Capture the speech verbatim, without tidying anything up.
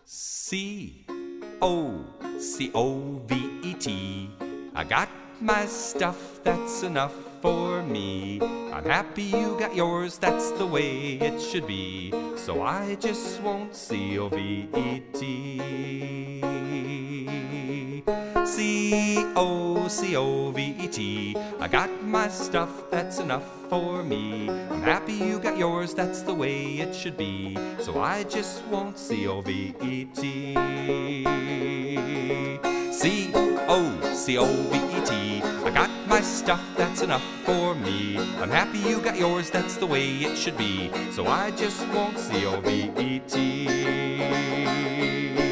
C O C O V E T. I got my stuff, that's enough for me. I'm happy you got yours, that's the way it should be. So I just won't C O V E T. C O C O V E T. I got my stuff, that's enough for me. I'm happy you got yours, that's the way it should be. So I just won't C O V E T. C O C O V E T. I got my stuff, that's enough for me. I'm happy you got yours, that's the way it should be. So I just won't C O V E T.